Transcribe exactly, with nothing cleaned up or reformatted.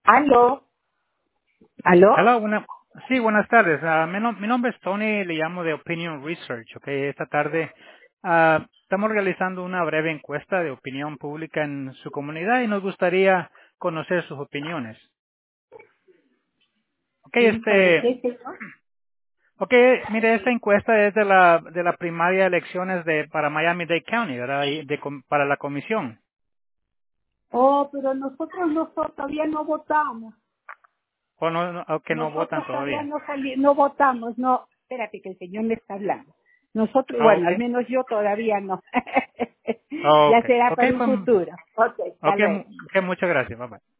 ¿Aló? ¿Aló? Hola, buena, sí, buenas tardes. Ah, mi, nom- mi nombre es Tony, le llamo de Opinion Research. Okay, esta tarde ah, estamos realizando una breve encuesta de opinión pública en su comunidad y nos gustaría conocer sus opiniones. Okay, Sí, ¿sobre este, qué, señor? okay, mire, esta encuesta es de la de la primaria de elecciones de para Miami-Dade County, ¿verdad? Y de com- para la comisión. Oh, pero nosotros, nosotros todavía no votamos. O no, no, o que no Nosotros votan todavía todavía. no sali no votamos, no. Espérate que el señor me está hablando. Nosotros, Ah, bueno, al okay. menos yo todavía no. Ah, Ya okay. será Okay, para un pues, futuro. Ok, hasta okay, luego. mu- okay, muchas gracias. Bye bye.